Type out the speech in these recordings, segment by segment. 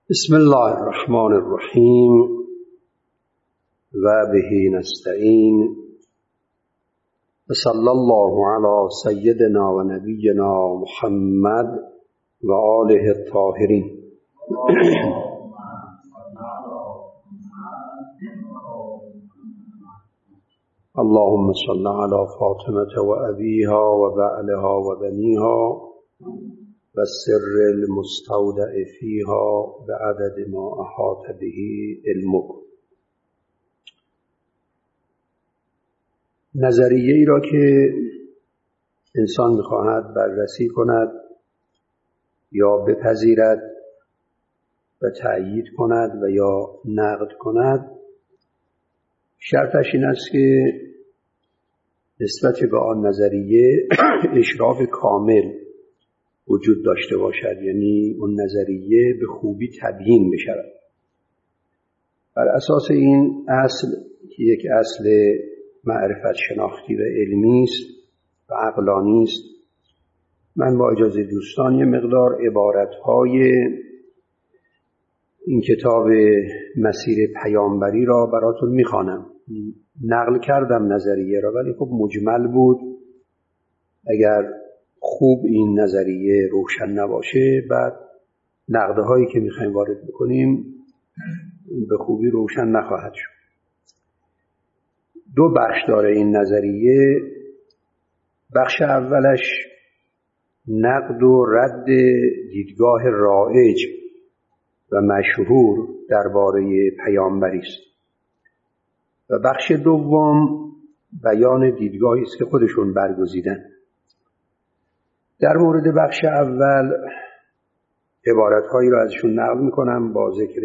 بسم الله الرحمن الرحیم و به نستعین و صلی الله علی سیدنا و نبینا محمد و آله الطاهرین. اللهم صل علی فاطمة و ابیها و بعلها و بنیها و سر المستودع فیها بعدد ما احاط به علمک. نظریه ای را که انسان می‌خواهد بررسی کند یا بپذیرد و تأیید کند و یا نقد کند، شرطش این است که نسبت به آن نظریه اشراف کامل وجود داشته باشد، یعنی اون نظریه به خوبی تبیین بشود. بر اساس این اصل که یک اصل معرفت شناختی و علمی است و عقلانی است، من با اجازه دوستان یه مقدار عبارت‌های این کتاب مسیر پیامبری را براتون میخوانم. نقل کردم نظریه را، ولی خب مجمل بود. اگر خوب این نظریه روشن نباشه، بعد نقدهایی که میخوایم وارد بکنیم به خوبی روشن نخواهد شد. دو بخش داره این نظریه. بخش اولش نقد و رد دیدگاه رایج و مشهور درباره پیامبری است و بخش دوم بیان دیدگاهی است که خودشون برگزیدن. در مورد بخش اول عبارت‌هایی را ازشون نقل می‌کنم با ذکر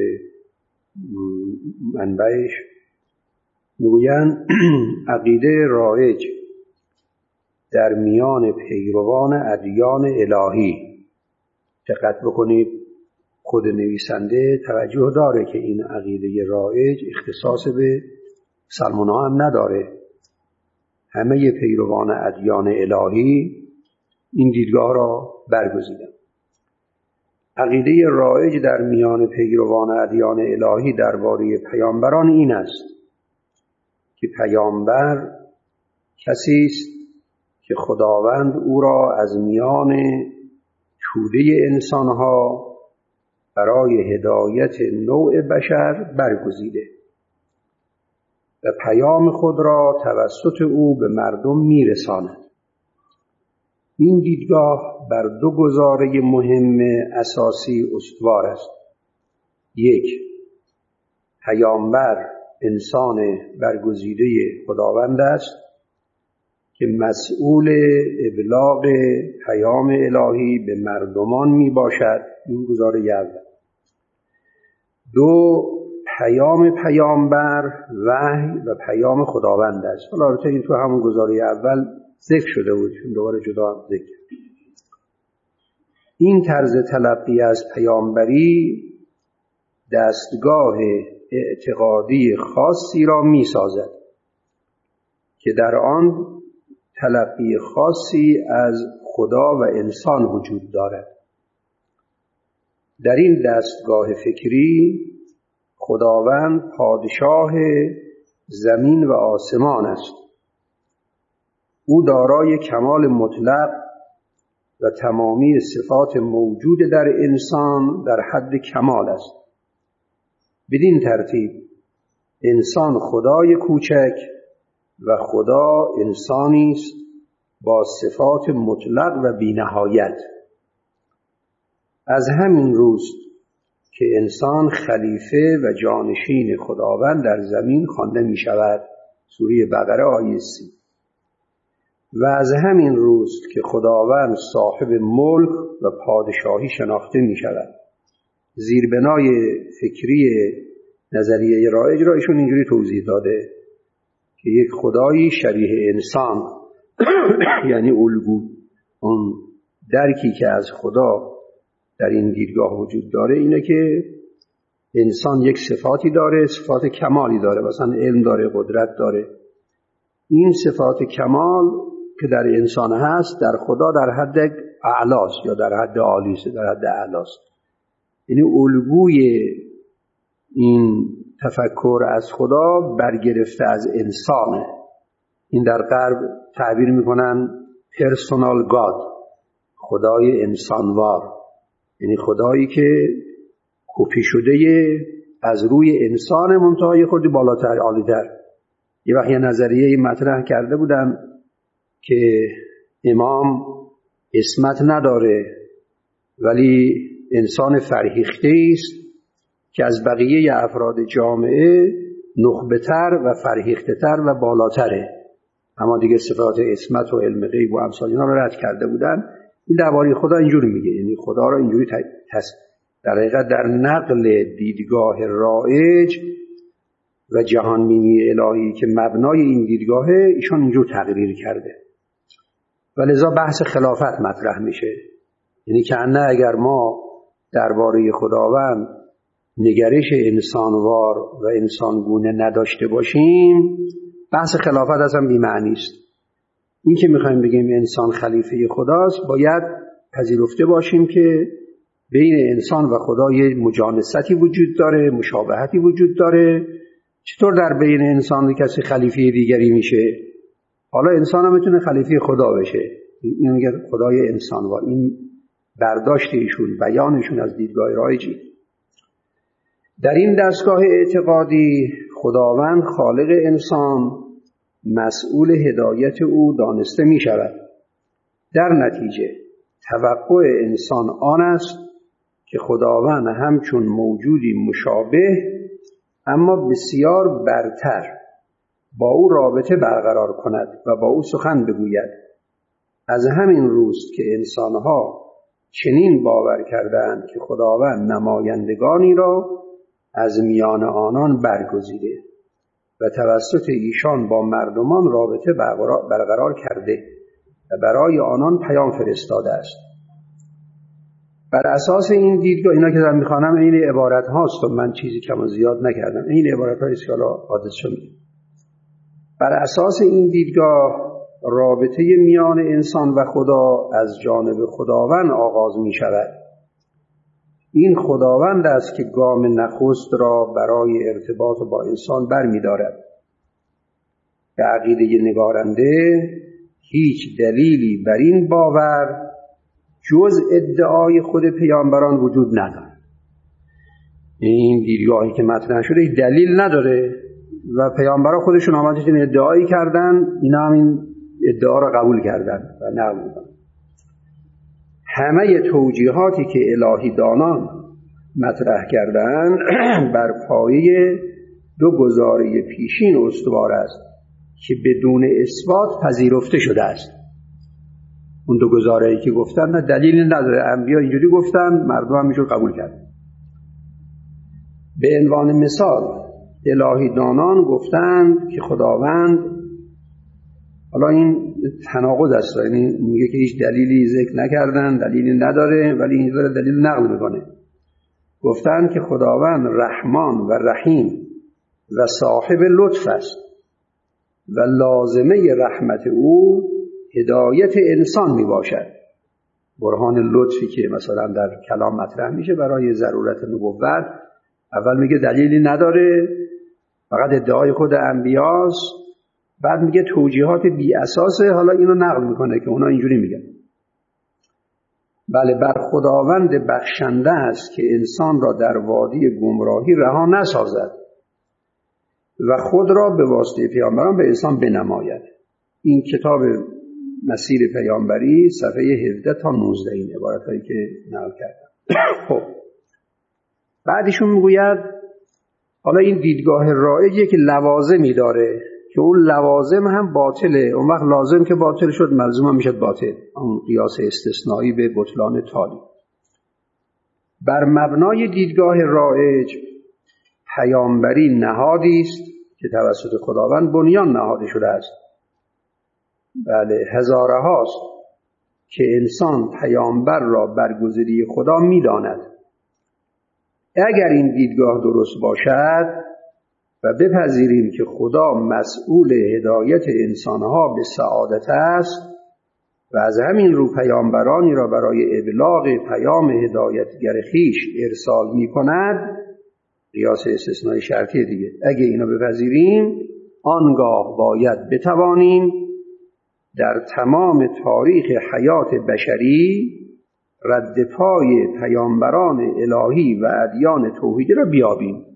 منبعش. میگویند عقیده رایج در میان پیروان ادیان الهی، دقت بکنید خود نویسنده توجه داره که این عقیده رایج اختصاص به مسلمان‌ها هم نداره، همه پیروان ادیان الهی این دیدگاه را برگزیدن. عقیده رایج در میان پیروان ادیان الهی درباره پیامبران این است که پیامبر کسی است که خداوند او را از میان توده انسانها برای هدایت نوع بشر برگزیده و پیام خود را توسط او به مردم میرساند. این دیدگاه بر دو گزاره مهم اساسی استوار است. یک، پیامبر انسان برگزیده خداوند است که مسئول ابلاغ پیام الهی به مردمان می باشد. این گزاره اول. دو، پیام پیامبر وحی و پیام خداوند است. حالا البته این تو همون گزاره اول ذکر شده بود، دوباره جدا ذکر. این طرز تلقی از پیامبری دستگاه اعتقادی خاصی را می سازد که در آن تلقی خاصی از خدا و انسان وجود دارد. در این دستگاه فکری خداوند پادشاه زمین و آسمان است. او دارای کمال مطلق و تمامی صفات موجود در انسان در حد کمال است. بدین ترتیب انسان خدای کوچک و خدا انسانی است با صفات مطلق و بی‌نهایت. از همین روست که انسان خلیفه و جانشین خداوند در زمین خوانده می شود. سوره بقره آیه 30. و از همین روست که خداوند صاحب ملک و پادشاهی شناخته می شود. زیربنای فکری نظریه رایج را ایشون اینجوری توضیح داده که یک خدایی شبیه انسان یعنی الگو، اون درکی که از خدا در این دیدگاه وجود داره اینه که انسان یک صفاتی داره، صفات کمالی داره، مثلا علم داره، قدرت داره. این صفات کمال که در انسان هست در خدا در حد اعلاست یا در حد عالیست، در حد اعلاست. یعنی الگوی این تفکر از خدا برگرفته از انسانه. این در غرب تعبیر میکنن پرسونال گاد، خدای انسانوار، یعنی خدایی که کپی شده از روی انسان، منتهای خودی بالاتر، عالی‌تر. یه وقت یه نظریه مطرح کرده بودن که امام اسمت نداره ولی انسان فرهیخته است که از بقیه افراد جامعه نخبه‌تر و فرهیخته‌تر و بالاتره، اما دیگه صفات اسمت و علم غیب و امثال اینا رو رد کرده بودن. این درباره خدا اینجوری میگه، یعنی خدا رو اینجوری در حقیقت در نقل دیدگاه رایج و جهانبینی الهی که مبنای این دیدگاهه ایشان اینجور تقریر کرده و لذا بحث خلافت مطرح میشه. یعنی که نه اگر ما درباره خداوند نگرش انسانوار و انسانگونه نداشته باشیم، بحث خلافت اصلا بی‌معنی است. این که میخوایم بگیم انسان خلیفه خداست، باید پذیرفته باشیم که بین انسان و خدا یه مجانستی وجود داره، مشابهتی وجود داره. چطور در بین انسان کسی خلیفه دیگری میشه؟ حالا انسان هم میتونه خلیفه خدا بشه. این میگه خدای انسانوار. این برداشت ایشون، بیانشون از دیدگاه رایجی. در این دستگاه اعتقادی خداوند خالق انسان مسئول هدایت او دانسته می شود. در نتیجه توقع انسان آن است که خداوند همچون موجودی مشابه اما بسیار برتر با او رابطه برقرار کند و با او سخن بگوید. از همین روست که انسانها چنین باور کردند که خداوند نمایندگانی را از میان آنان برگزیده و توسط ایشان با مردمان رابطه برقرار کرده و برای آنان پیام فرستاده است. بر اساس این دیدگاه، اینا که دارم میخوانم این عبارت هاست و من چیزی کم و زیاد نکردم، این عبارت هاییست که حالا حادث شد. بر اساس این دیدگاه رابطه میان انسان و خدا از جانب خداوند آغاز می شود. این خداوند است که گام نخست را برای ارتباط با انسان برمی دارد. به عقیده نگارنده هیچ دلیلی بر این باور جز ادعای خود پیامبران وجود ندارد. این دیدگاهی که مطرح شده دلیل نداره و پیامبران خودشون آمدن ادعایی کردن، اینا هم این ادعا را قبول کردن و نقل می‌کنن. همه توجیهاتی که الهی دانان مطرح کردن بر پایه دو گزاره پیشین استوار است که بدون اثبات پذیرفته شده است. اون دو گزاره‌ای که گفتن نه دلیلی نداره، انبیا اینجوری گفتن، مردم هم اینجور قبول کردن. به عنوان مثال الهی دانان گفتند که خداوند، حالا این تناقض است، یعنی میگه که هیچ دلیلی ذکر نکردن، دلیلی نداره، ولی این داره دلیل نقل میکنه. گفتند که خداوند رحمان و رحیم و صاحب لطف است و لازمه رحمت او هدایت انسان می باشد. برهان لطفی که مثلا در کلام مطرح میشه برای ضرورت نبوت، اول میگه دلیلی نداره، فقط ادعای خود انبیاست، بعد میگه توجیهات بی اساسه، حالا اینو نقل میکنه که اونا اینجوری میگن. بله، بر خداوند بخشنده است که انسان را در وادی گمراهی رها نسازد و خود را به واسطه پیامبران به انسان بنماید. این کتاب مسیر پیامبری صفحه 17 تا 19 این عبارتایی که نقل کردم. خب بعدشون میگوید حالا این دیدگاه رایجیه که لوازمی داره که اون لوازم هم باطله. اون وقت لازم که باطل شد ملزوم هم میشد باطل. اون قیاس استثنایی به بطلان تالی. بر مبنای دیدگاه رایج پیامبری نهادی است که توسط خداوند بنیان نهاده شده است. بله، هزاره هاست که انسان پیامبر را برگزیده خدا می‌داند. اگر این دیدگاه درست باشد و بپذیریم که خدا مسئول هدایت انسانها به سعادت است و از همین رو پیامبرانی را برای ابلاغ پیام هدایتگر خویش ارسال می‌کند. قیاس استثنای شرطی دیگه. اگه اینو بپذیریم آنگاه باید بتوانیم در تمام تاریخ حیات بشری رد پای پیامبران الهی و ادیان توحیدی را بیابیم.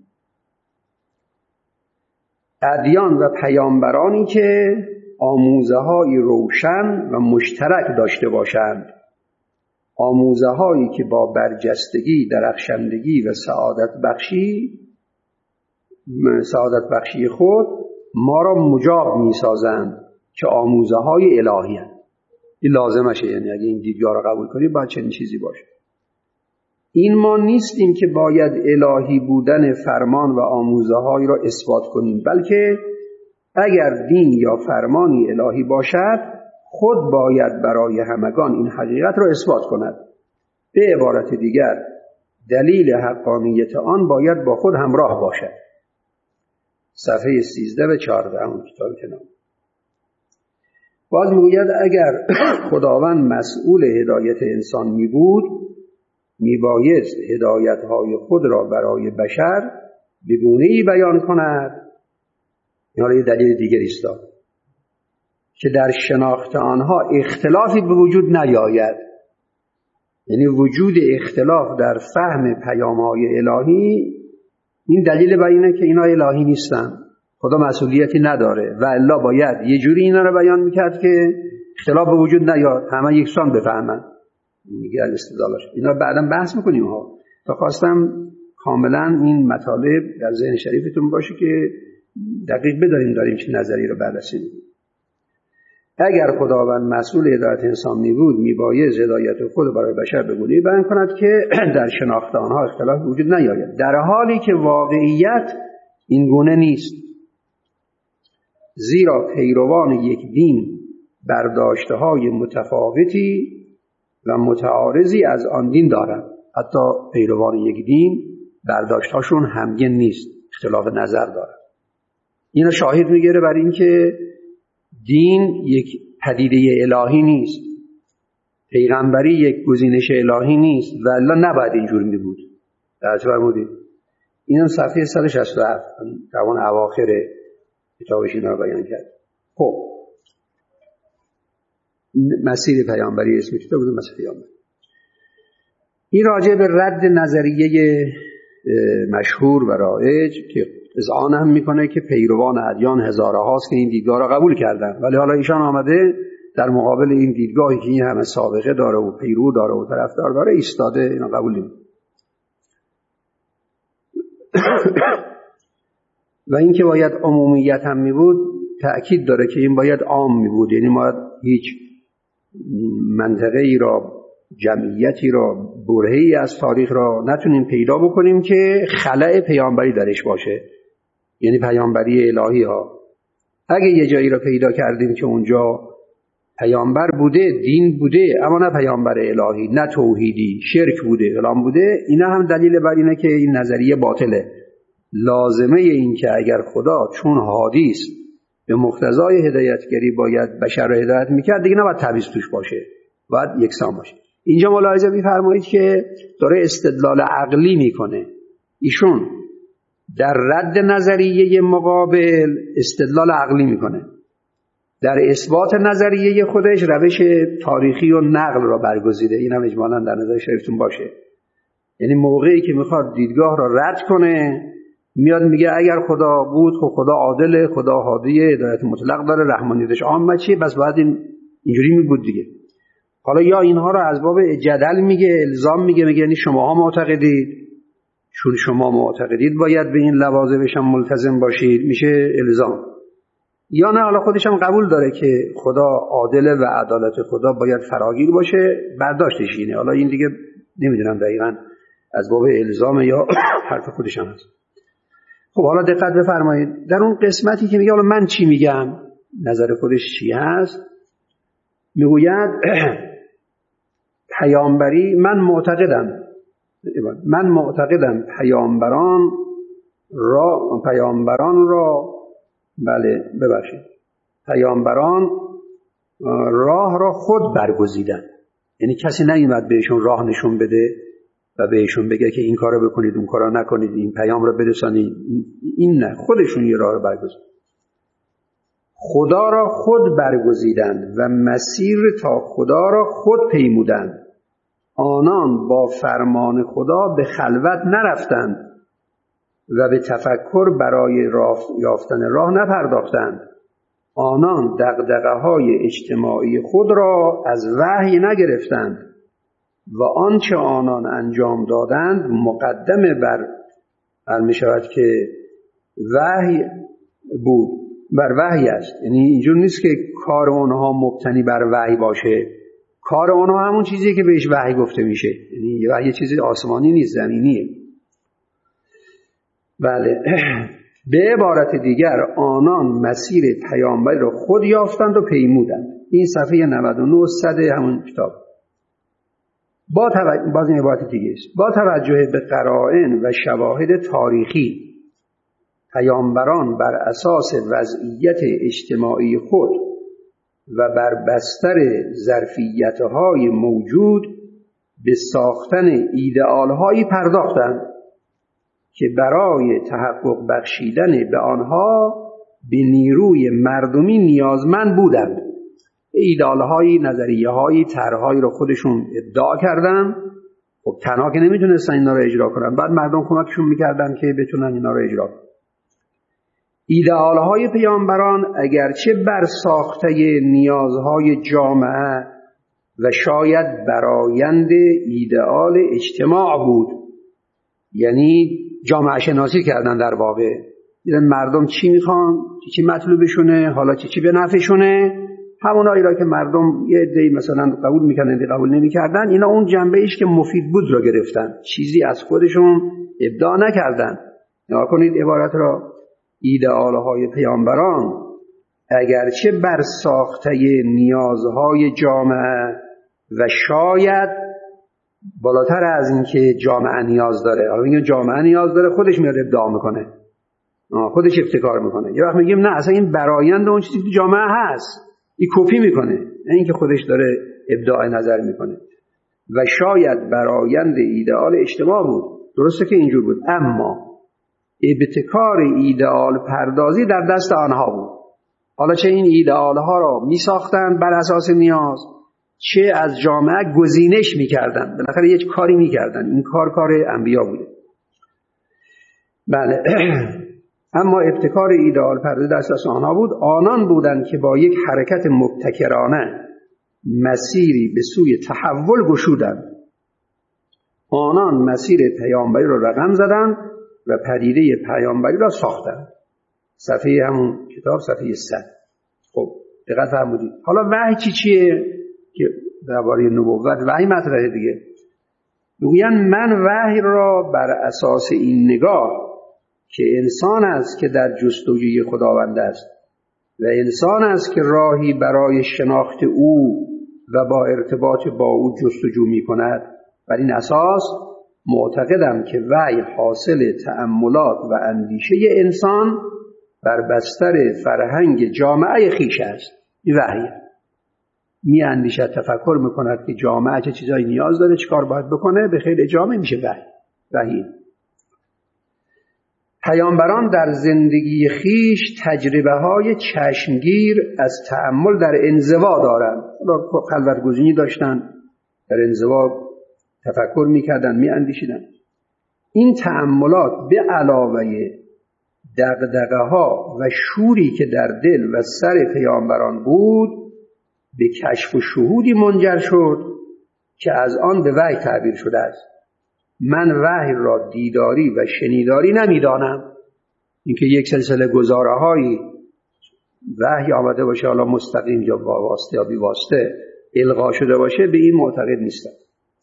ادیان و پیامبرانی که آموزه‌های روشن و مشترک داشته باشند، آموزه‌هایی که با برجستگی، درخشندگی و سعادت بخشی خود ما را مجاب می‌سازند که آموزه‌های الهی هستند. این لازمشه، یعنی اگه این دیدگاه را قبول کنیم باید چنین چیزی باشه. این ما نیستیم که باید الهی بودن فرمان و آموزه‌هایی را اثبات کنیم، بلکه اگر دین یا فرمانی الهی باشد خود باید برای همگان این حقیقت را اثبات کند. به عبارت دیگر دلیل حقانیت آن باید با خود همراه باشد. صفحه 13 و 14 اون کتاب کنام. باز میگوید اگر خداوند مسئول هدایت انسان می بود میبایست هدایت‌های خود را برای بشر به گونه‌ای بیان کند، یعنی دلیل دیگری است که در شناخت آنها اختلافی به وجود نیاید. یعنی وجود اختلاف در فهم پیام‌های الهی این دلیل بر اینه که اینا الهی نیستن، خدا مسئولیتی نداره و الا باید یه جوری اینا رو بیان میکرد که اختلاف به وجود نیاد، همه یکسان بفهمن. میگه استدلالش اینا بعداً بحث میکنیم ها. تا خواستم کاملا این مطالب در ذهن شریفتون باشه که دقیق بداریم داریم چه نظری رو بررسی میکنیم. اگر خداوند مسئول هدایت انسان می بود میبایست هدایت خود برای بشر به گونه‌ای بیان کند که در شناخت آنها اختلاف وجود نیاید، در حالی که واقعیت این گونه نیست. زیرا پیروان یک دین برداشته‌های متفاوتی و متعارضی از آن دین دارند. حتی پیروان یک دین برداشت‌هاشون همگن نیست، اختلاف نظر دارند. اینو شاهد میگیره بر این که دین یک پدیده الهی نیست، پیغمبری یک گزینش الهی نیست و الا نباید اینجور می بود. درست فرمودید. این صفحه 167 توان اواخر کتابش اینا رو بیان کرد. خب مسیر پیامبری اسم کتاب بود، مسیر پیامبر. این راجع به رد نظریه مشهور و رایج که اذعان هم میکنه که پیروان ادیان هزاره هاست که این دیدگاه را قبول کردن، ولی حالا ایشان آمده در مقابل این دیدگاهی که این همه سابقه داره و پیرو داره و طرفدار داره ایستاده، اینا قبول نمیکنه. و این که باید عمومیت هم می بود تأکید داره که این باید عام می بود، یعنی ما هیچ منطقه ای را، جمعیتی را، برهه‌ای از تاریخ را نتونیم پیدا بکنیم که خلأ پیامبری درش باشه، یعنی پیامبری الهی ها. اگه یه جایی را پیدا کردیم که اونجا پیامبر بوده، دین بوده، اما نه پیامبر الهی، نه توحیدی، شرک بوده، فلان بوده، اینا هم دلیل بر اینه که این نظریه باطله. لازمه این که اگر خدا چون هادی است به مقتضای هدایتگری باید بشر را هدایت میکرد، دیگه نباید تبعیض توش باشه، باید یکسان باشه. اینجا ملاحظه می‌فرمایید که داره استدلال عقلی میکنه. ایشون در رد نظریه مقابل استدلال عقلی میکنه، در اثبات نظریه خودش روش تاریخی و نقل را برگزیده. این هم اجمالاً در نظر شریفتون باشه. یعنی موقعی که میخواد دیدگاه را رد کنه میاد میگه اگر خدا بود، خب خدا عادله، خدا هادیه، هدایت مطلق داره، رحمانیتش عامه چیه، بس باید اینجوری می بود دیگه. حالا یا اینها را از باب جدل میگه، الزام میگه یعنی شماها معتقدید، چون شما معتقدید باید به این لوازمش هم ملتزم باشید، میشه الزام. یا نه حالا خودش هم قبول داره که خدا عادله و عدالت خدا باید فراگیر باشه، برداشتش اینه. حالا این دیگه نمیدونم دقیقاً از باب الزام یا حرف خودش هم هست. خب حالا دقت بفرمایید در اون قسمتی که میگه حالا من چی میگم، نظر خودش چی هست، میگوید پیامبری من معتقدم پیامبران را پیامبران راه را خود برگزیدن. یعنی کسی نیومد بهشون راه نشون بده و بهشون بگه که این کارو بکنید اون کارو نکنید، این پیام رو برسانید. این نه، خودشون یه راه رو برگزیدن. خدا را خود برگزیدند و مسیر تا خدا را خود پیمودند. آنان با فرمان خدا به خلوت نرفتند و به تفکر برای یافتن راه نپرداختند. آنان دغدغه‌های اجتماعی خود را از وحی نگرفتند و آنچه آنان انجام دادند مقدمه بر می‌شود که وحی بود، بر وحی است. یعنی اینجور نیست که کار اونها مبتنی بر وحی باشه. کار اونها همون چیزیه که بهش وحی گفته میشه. یعنی وحی یه چیزی آسمانی نیست، زمینیه. بله. به عبارت دیگر آنان مسیر پیامبر را خود یافتند و پیمودند. این صفحه 99 صد همون کتاب. باز این عبارت دیگه است. با توجه به قرائن و شواهد تاریخی، پیامبران بر اساس وضعیت اجتماعی خود و بر بستر ظرفیت‌های موجود به ساختن ایدئال‌هایی پرداختند که برای تحقق بخشیدن به آنها به نیروی مردمی نیازمند بودند. ایدئال‌های، نظریه‌های، طرح‌هایی رو خودشون ادعا کردن. خب تنها که نمیتونستن اینا رو اجرا کنن، بعد مردم کمکشون میکردن که بتونن اینا رو اجرا کنن. ایدئال‌های پیامبران اگرچه بر ساخته نیازهای جامعه و شاید برآیند ایدئال اجتماع بود، یعنی جامعه شناسی کردن در واقع، دیدن مردم چی میخوان، چی مطلوبشونه، حالا چی به نفعشونه، همونایی را که مردم یه عده‌ای مثلا قبول میکردن یا قبول نمیکردن، اینا اون جنبه ایش که مفید بود را گرفتن، چیزی از خودشون ابداع نکردن. نگاه کنید عبارت را. ایدئال‌های پیامبران اگرچه بر ساخته نیازهای جامعه و شاید بالاتر از این که جامعه نیاز داره، حالا میگه جامعه نیاز داره خودش میاد ابداع میکنه، خودش ابتکار میکنه. یه وقت میگیم نه، اصلا این برآیند اون چیزی که جامعه هست، این کپی میکنه، نه اینکه خودش داره ابداع نظر میکنه. و شاید برآیند ایدئال اجتماع بود. درسته که اینجور بود، اما ابتکار ایدئال پردازی در دست آنها بود. حالا چه این ایدئال ها را می ساختند بر اساس نیاز، چه از جامعه گزینش می کردند. بالاخره یک کاری می کردند. این کار انبیا بوده. بله. اما ابتکار ایدئال پردازی در دست آنها بود. آنان بودند که با یک حرکت مبتکرانه مسیری به سوی تحول گشودند. آنان مسیر پیامبری را رقم زدند و پدیده پیامبری را ساختند. صفحه همون کتاب صفحه 100. خب دقت فرمودید. حالا وحی چیه که درباره نبوت وحی مطرحه دیگه. میگویند من وحی را بر اساس این نگاه که انسان است که در جستجوی خداوند است و انسان است که راهی برای شناخت او و با ارتباط با او جستجو می کند، بر این اساس معتقدم که وحی حاصل تأملات و اندیشه انسان بر بستر فرهنگ جامعه خیش است. این وحی می اندیشد، تفکر میکند که جامعه چه چیزایی نیاز داره، چه کار باید بکنه، به خیلی جامعه میشه وحی. پیامبران در زندگی خیش تجربه های چشمگیر از تأمل در انزوا دارند. خلوتگزینی داشتن، در انزوا تفکر میکردن، میاندیشیدن. این تأملات به علاوه دغدغه‌ها و شوری که در دل و سر پیامبران بود به کشف و شهودی منجر شد که از آن به وحی تعبیر شده است. من وحی را دیداری و شنیداری نمیدانم. اینکه یک سلسله گزاره‌های وحی آمده باشه، حالا مستقیم یا با واسطه یا بی واسطه القا شده باشه، به این معتقد نیستم،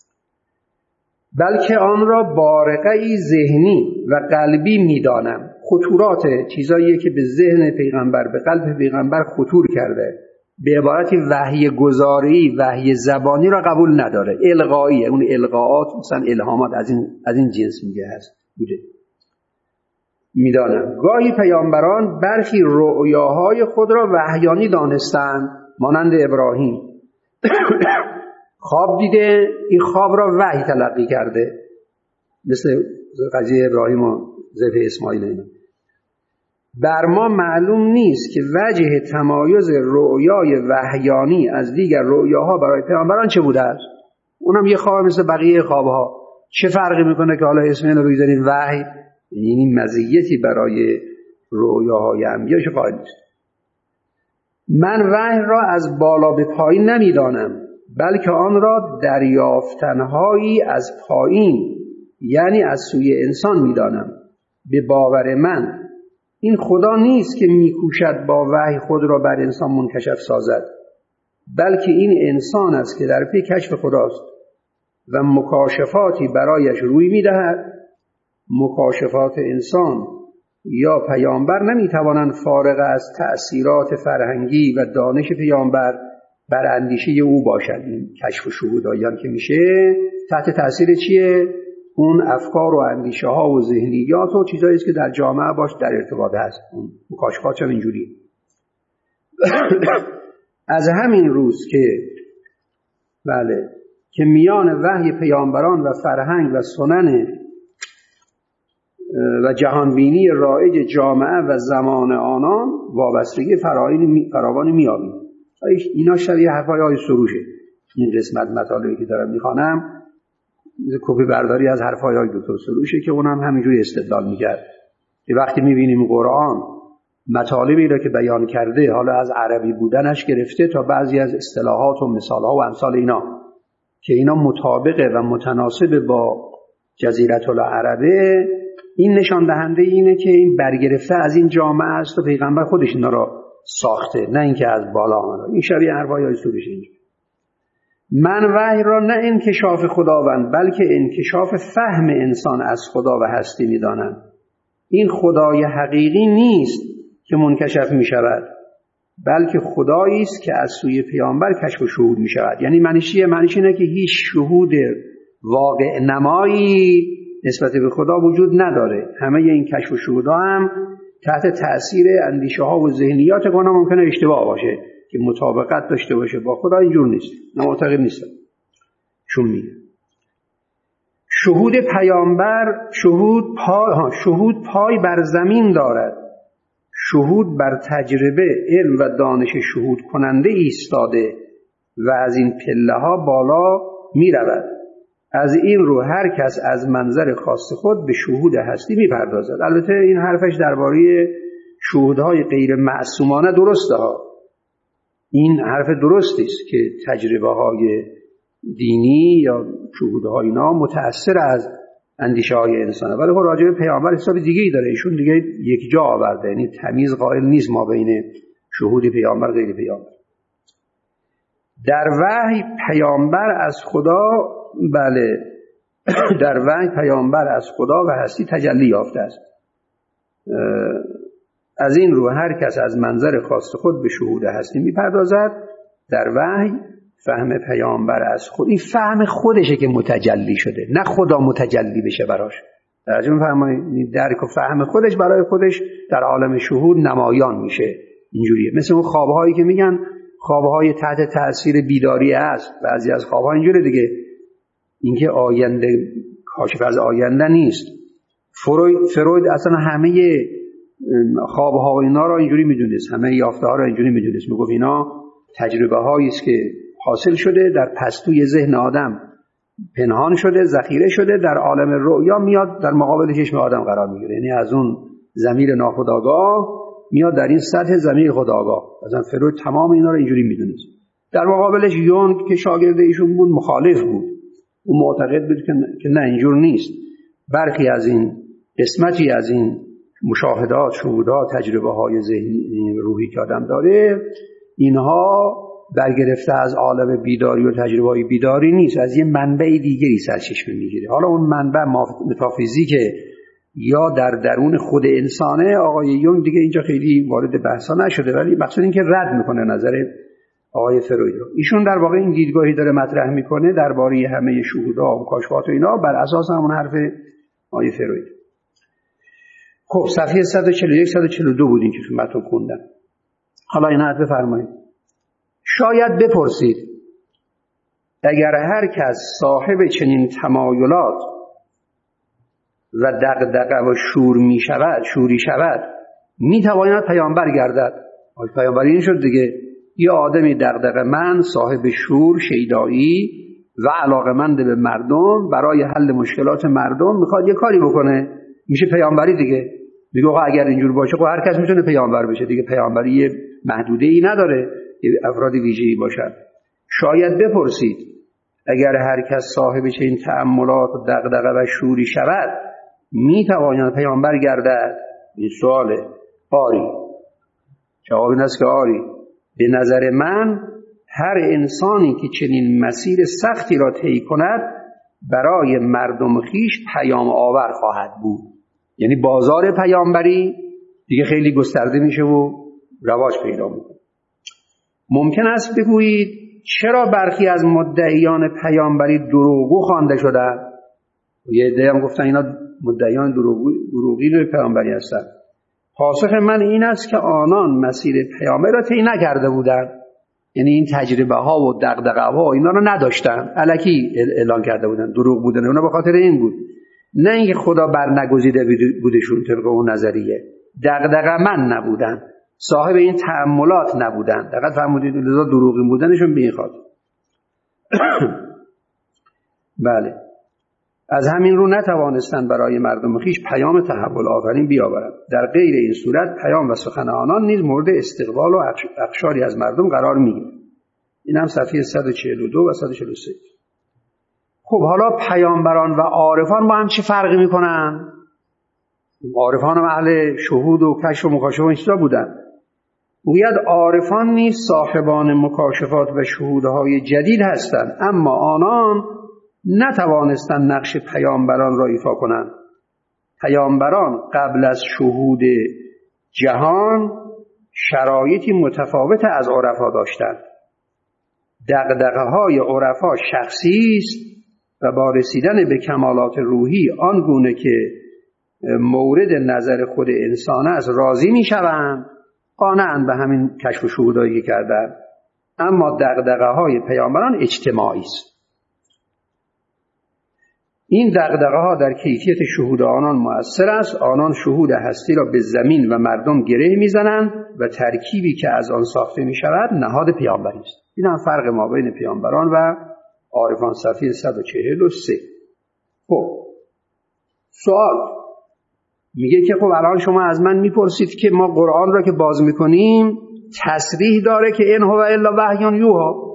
بلکه آن را بارقه‌ای ذهنی و قلبی میدانم. خطورات چیزاییه که به ذهن پیغمبر، به قلب پیغمبر خطور کرده. به عبارتی وحی گزاری، وحی زبانی را قبول نداره، القاییه. اون القاءات مثلا الهامات از این جنس میگه هست بوده. میدانم گاهی پیامبران برخی رؤیاهای خود را وحیانی دانستند. مانند ابراهیم خواب دیده، این خواب را وحی تلقی کرده، مثل قضیه ابراهیم و ذبح اسماعیل اینا. بر ما معلوم نیست که وجه تمایز رؤیای وحیانی از دیگر رؤیاها برای پیامبران چه بوده است. اونم یه خواب مثل بقیه خوابها. چه فرقی میکنه که حالا اسم اینو بگذاریم وحی؟ یعنی مزیتی برای رؤیاهای انبیا چه قائل نیست. من وحی را از بالا به پایین نمیدانم، بلکه آن را دریافتنهایی از پایین، یعنی از سوی انسان میدانم. به باور من این خدا نیست که میکوشد با وحی خود را بر انسان منکشف سازد، بلکه این انسان است که در پی کشف خداست و مکاشفاتی برایش روی میدهد. مکاشفات انسان یا پیامبر نمیتوانند فارغ از تأثیرات فرهنگی و دانش پیامبر بر اندیشه او باشد. این کشف و شهودایان که میشه تحت تأثیر چیه؟ اون افکار و اندیشه ها و ذهنیات و چیزایی است که در جامعه باش در ارتباط هست. اون مکاشفات هم اینجوری. از همین روز که میان وحی پیامبران و فرهنگ و سنن و جهانبینی رایج جامعه و زمان آنان وابستگی فراوانی میابیم. اینا شبیه حرفای آقای سروشه. این قسمت مطالبی که دارم میخوانم کپی برداری از حرفای آقای دکتر سروشه که اونم همینجوری استدلال میکرد. وقتی میبینیم قرآن مطالبی را که بیان کرده، حالا از عربی بودنش گرفته تا بعضی از اصطلاحات و مثالها و امثال اینا، که اینا مطابقه و متناسب با جزیره العربه، این نشان دهنده اینه که این برگرفته از این جامعه است و پیغمبر خودش اینا را ساخته، نه اینکه از بالا آمده. این شبیه حرفای آقای سروشه. من وحی را نه انکشاف خداوند بلکه انکشاف فهم انسان از خدا و هستی می‌دانم. این خدای حقیقی نیست که منکشف می‌شود، بلکه خدایی است که از سوی پیامبر کشف و شهود می‌شود. یعنی معنیش اینه که هیچ شهود واقع نمایی نسبت به خدا وجود نداره. همه این کشف و شهودها هم تحت تأثیر اندیشه‌ها و ذهنیات اونا ممکنه اشتباه باشه که مطابقت داشته باشه با خدا. اینجور نیست، معتقد نیستم. چون میگه شهود پیامبر شهود پای بر زمین دارد، شهود بر تجربه، علم و دانش شهود کننده ایستاده و از این پله ها بالا می رود. از این رو هر کس از منظر خاص خود به شهود هستی می پردازد. البته این حرفش درباره شهودهای غیر معصومانه درسته ها. این حرف درستی است که تجربه های دینی یا شهودهای اینا متأثر از اندیشه های انسانه، ولی خب راجع به پیامبر حساب دیگه‌ای داره. ایشون دیگه یک جا آورده، یعنی تمیز قائل نیست ما بین شهود پیامبر غیر پیامبر. در وحی پیامبر از خدا در وحی پیامبر از خدا و هستی تجلی یافته است. از این رو هر کس از منظر خاص خود به شهود هستی میپردازد. در وحی فهم پیامبر از خود، این فهم خودشه که متجلی شده، نه خدا متجلی بشه براش. درجه میفرمایید درک و فهم خودش برای خودش در عالم شهود نمایان میشه. اینجوریه. مثل اون خوابهایی که میگن خوابهای تحت تأثیر بیداری است. بعضی از خوابها اینجوره دیگه، اینکه آینده کاشف از آینده نیست. فروید اصلا همه خوابها و اینا را اینجوری میدونست، همه یافته ها را اینجوری میدونست. میگفت اینا تجربه هایی است که حاصل شده در پستوی ذهن آدم، پنهان شده، ذخیره شده، در عالم رؤیا میاد در مقابل چشم آدم قرار میگیره. یعنی از اون ضمیر ناخودآگاه میاد در این سطح ضمیر خودآگاه. مثلا فروید تمام اینا رو اینجوری میدونست. در مقابلش یونگ که شاگرد ایشون بود مخالف بود. اون معتقد بود که نه اینجور نیست. برخی از این قسمتی از این مشاهدات، شهودات، تجربه های ذهنی روحی که آدم داره، اینها برگرفته از عالم بیداری و تجربه های بیداری نیست، از یه منبع دیگری سرچشمه میگیره. حالا اون منبع متافیزیکه یا در درون خود انسانه، آقای یونگ دیگه اینجا خیلی وارد بحثا نشده، ولی مقصود این که رد میکنه نظر آقای فروید رو. ایشون در واقع این دیدگاهی داره مطرح میکنه درباره همه شهودها و مکاشفات و اینا بر اساس همون حرف آقای فروید. خب صفحه 141 142 بود این که خدمتتون خوندم. حالا اینا بفرمایید. شاید بپرسید اگر هر کس صاحب چنین تمایلات و دغدغه و شوری شود میتواند پیامبر گردد. پیامبر این شد دیگه، یه آدمی دغدغه‌مند، صاحب شور، شیدایی و علاقه‌مند به مردم، برای حل مشکلات مردم میخواد یه کاری بکنه، میشه پیامبری دیگه. میگه آقا اگر اینجور باشه خب هر کس میتونه پیامبر بشه دیگه، پیامبری یه محدوده‌ای نداره، افراد ویژه‌ای باشن. شاید بپرسید اگر هر کس صاحب این تأملات و دغدغه و شوری شود میتواند پیامبر گردد؟ این سواله. آری. جواب این است که آری. به نظر من هر انسانی که چنین مسیر سختی را طی کند برای مردم خیش پیام آور خواهد بود. یعنی بازار پیامبری دیگه خیلی گسترده میشه و رواج پیدا میکنه. ممکن است بگویید چرا برخی از مدعیان پیامبری دروغگو خوانده شدند؟ یه عده هم گفتن اینا مدعیان دروغین پیامبری هستند. پاسخ من این است که آنان مسیر پیامبر را طی نکرده بودند، یعنی این تجربه ها و دغدغه ها اینا رو نداشتن، الکی اعلان کرده بودن، دروغ بودن اونا به خاطر این بود، نه اینکه خدا برنگزیده بودشون طبق اون نظریه. دغدغه من نبودن، صاحب این تأملات نبودن، دقیق فهمودید؟ لذا دروغین بودنشون به این خاطر. بله، از همین رو نتوانستند برای مردم خویش پیام تحول آفرین بیاورند. در غیر این صورت پیام و سخن آنان نیز مورد استقبال و اقشاری از مردم قرار می‌گیرد. این هم صفحه 142 و 143. خب حالا پیامبران و عارفان با هم چه فرقی میکنن؟ عارفان هم اهل شهود و کشف و مکاشفه و این چیزا بودن. گوید عارفان نیز صاحبان مکاشفات و شهودهای جدید هستند، اما آنان نتوانستند نقش پیامبران را ایفا کنند. پیامبران قبل از شهود جهان شرایطی متفاوت از عرفا داشتند. دغدغه‌های عرفا شخصی است و با رسیدن به کمالات روحی آنگونه که مورد نظر خود انسان است راضی می‌شوند، قانع‌اند به همین کشف و شهودایی که کردند. اما دغدغه‌های پیامبران اجتماعی است. این دغدغه‌ها در کیفیت شهود آنان مؤثر است. آنان شهود هستی را به زمین و مردم گره می‌زنند و ترکیبی که از آن ساخته می‌شود نهاد پیامبری است. این هم فرق ما بین پیامبران و عارفان، صفحه 143. خب سوال میگه که خب الان شما از من میپرسید که ما قرآن را که باز میکنیم تصریح داره که ان هو الا وحی یوحی.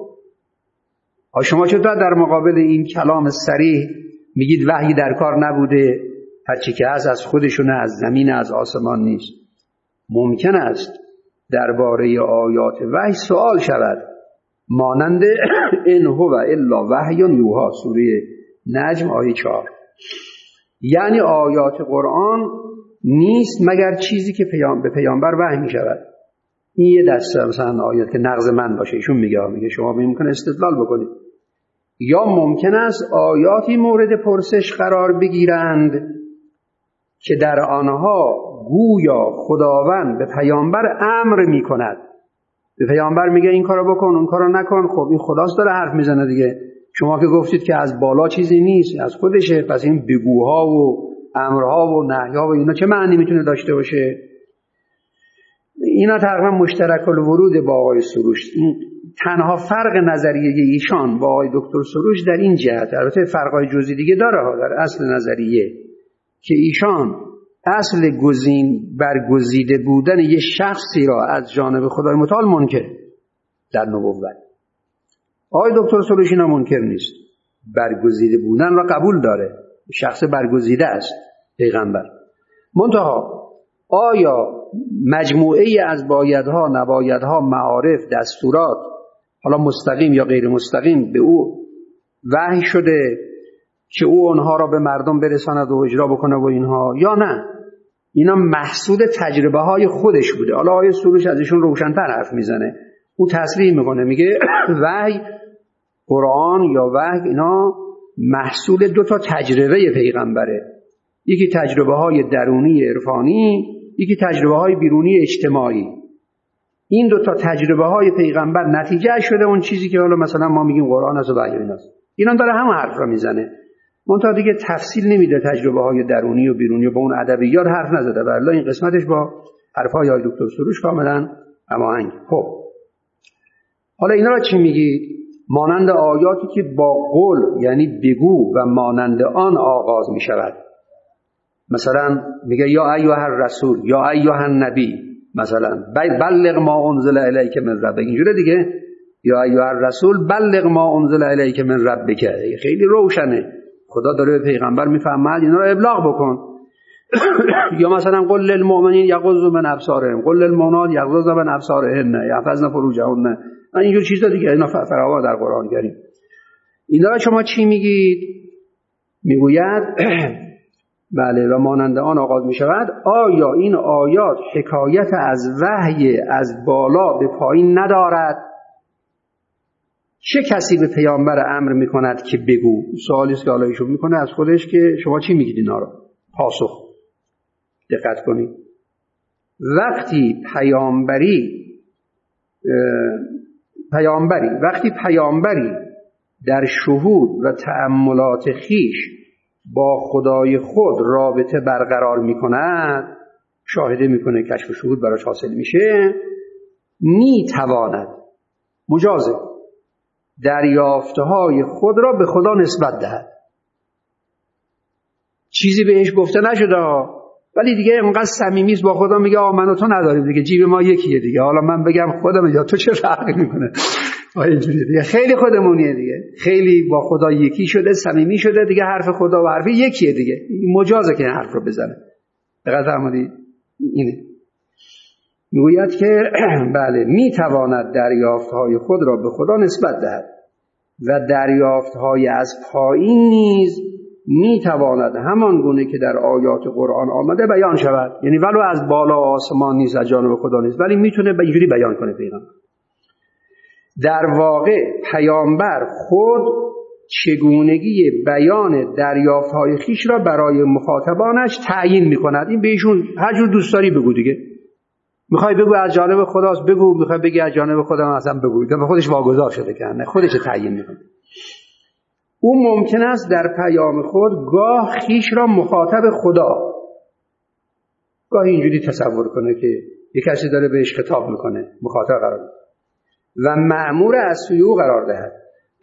شما چطور در مقابل این کلام صریح میگید وحی در کار نبوده، هرچی که هست از خودشونه، از زمین، از آسمان نیست؟ ممکن است درباره آیات وحی سوال شود مانند ان هو الا وحی یوحی، سوره نجم آیه 4. یعنی آیات قرآن نیست مگر چیزی که به پیامبر وحی می شود. این یه دسته مثلا آیات که نقض من باشه، ایشون میگه شما ممکن استدلال بکنید. یا ممکن است آیاتی مورد پرسش قرار بگیرند که در آنها گویا خداوند به پیامبر امر می کند، به پیامبر میگه این کارو بکن اون کارو نکن. خب این خداست داره حرف میزنه دیگه، شما که گفتید که از بالا چیزی نیست، از خودشه، پس این بگوها و امرها و نهیها و اینا چه معنی میتونه داشته باشه؟ اینا تقریبا مشترک الورود با آقای سروش. این تنها فرق نظریه ایشان با آقای دکتر سروش در این جهت، البته فرقای جزئی دیگه داره در اصل نظریه، که ایشان اصل برگزیده بودن یه شخصی را از جانب خدای متعال منکر در نبوت. آقای دکتر سروش اینا منکر نیست، برگزیده بودن را قبول داره، شخص برگزیده است پیغمبر. منتها آیا مجموعه از بایدها، نبایدها، معارف، دستورات، حالا مستقیم یا غیر مستقیم، به او وحی شده که او اونها را به مردم برساند و اجرا بکنه و اینها، یا نه اینا محصول تجربه های خودش بوده؟ حالا آیه سروش از ایشون روشن‌تر حرف میزنه، او تصریح میکنه، میگه وحی، قرآن یا وحی، اینا محصول 2 تجربه پیغمبره، یکی تجربه های درونی عرفانی، یکی تجربه های بیرونی اجتماعی. این دو تا تجربه های پیغمبر نتیجه شده اون چیزی که حالا مثلا ما میگیم قرآن است و وحی ایناست. اینا داره همون حرف را میزنه، منتها دیگه تفصیل نمیده تجربه های درونی و بیرونی و با اون ادبیات حرف نزده. والله این قسمتش با حرفای آقای دکتر سروش کاملا هماهنگ. خب حالا اینا را چی میگید؟ مانند آیاتی که با قول یعنی بگو و مانند آن آغاز میشود. مثلا میگه یا ایها الرسول یا ایها النبی، مثلا بلغ ما انزل الیک من ربک، اینجوره دیگه، یا ایها الرسول بلغ ما انزل الیک من ربک. خیلی روشنه، خدا داره به پیغمبر میفهمد اینا رو ابلاغ بکن. یا مثلا قل للمؤمنین یغضوا من ابصارهم قل للمؤمنات یغضضن من ابصارهن یحفظن فروجهن، اینجور چیزا دیگه، اینا فراوان در قرآن داریم. اینا را شما چی میگید؟ میگوید بله و مانند آن آغاز می شود. آیا این آیات حکایت از وحی از بالا به پایین ندارد؟ چه کسی به پیامبر امر می کند که بگو؟ سوالی است که حالا ایشون میکنه از خودش که شما چی میگید اینا رو؟ پاسخ دقت کنید. وقتی پیامبری در شهود و تأملات خیش با خدای خود رابطه برقرار میکند، شاهده میکنه، کشف و شهود براش حاصل میشه، میتواند مجازه دریافتهای خود را به خدا نسبت دهد. چیزی بهش گفته نشده ولی دیگه اینقدر صمیمی است با خدا، میگه من و تو نداریم دیگه، جیب ما یکیه دیگه، حالا من بگم خودم یا تو چه فرقی میکنه؟ اینجوریه دیگه، خیلی خودمونیه دیگه، خیلی با خدا یکی شده، صمیمی شده دیگه، حرف خدا و حرف یکیه دیگه، مجازه که این حرف رو بزنه. دقت فرمودید؟ اینه میگوید که بله میتواند دریافتهای خود را به خدا نسبت دهد و دریافتهای از پایین نیز میتواند همان گونه که در آیات قرآن آمده بیان شود. یعنی ولو از بالا آسمان نیست، از جانب خدا نیست، ولی میتونه به اینجوری بیان کنه پیغمبر. در واقع پیامبر خود چگونگی بیان دریافت‌های خیش را برای مخاطبانش تعیین می‌کند. این بهشون هر جور دوست داری بگو دیگه، میخوای بگو از جانب خداست بگو، میخوای بگی از جانب خدا اصلا بگو، به خودش واگذار شده که نه، خودش تعیین می‌کنه. او ممکن است در پیام خود گاه خیش را مخاطب خدا، گاه اینجوری تصور کنه که یک کسی داره بهش خطاب میکنه، مخاطب قرار میده و مأمور از سوی او قرار دهد.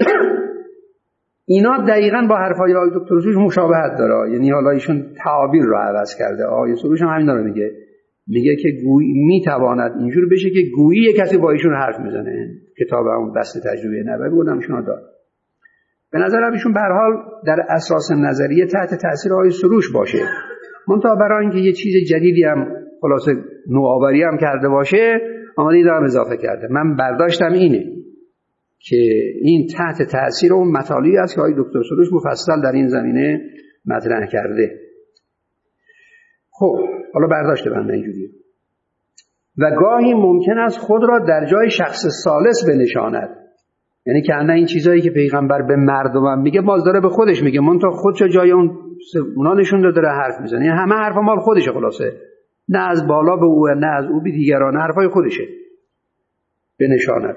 اینا دقیقاً با حرفای آقای دکتر سروش مشابهت داره، یعنی حالا ایشون تعابیر رو عوض کرده. آقای سروش هم همین رو میگه که گویی میتواند اینجور بشه که گویی یک کسی با ایشون حرف میزنه. کتاب اون بسط تجربه نبوی بودم ایشون داره. به نظرم ایشون به هر حال در اساس نظریه تحت تاثیر آقای سروش باشه، منتها برای اینکه یه چیز جدیدی هم خلاصه نوآوری هم کرده باشه آمده دارم اضافه کرده. من برداشتم اینه که این تحت تاثیر اون مطالبی است که آقای دکتر سروش مفصل در این زمینه مطرح کرده. خب حالا برداشت بنده اینجوریه. و گاهی ممکن است خود را در جای شخص ثالث بنشاند، یعنی که نه این چیزایی که پیغمبر به مردم میگه باز داره به خودش میگه، منتها خودش جای اونا نشون داره حرف میزنه، یعنی همه حرف مال خودشه، خلاصه نه از بالا به او نه از او به دیگران، حرفای خودشه بنشاند.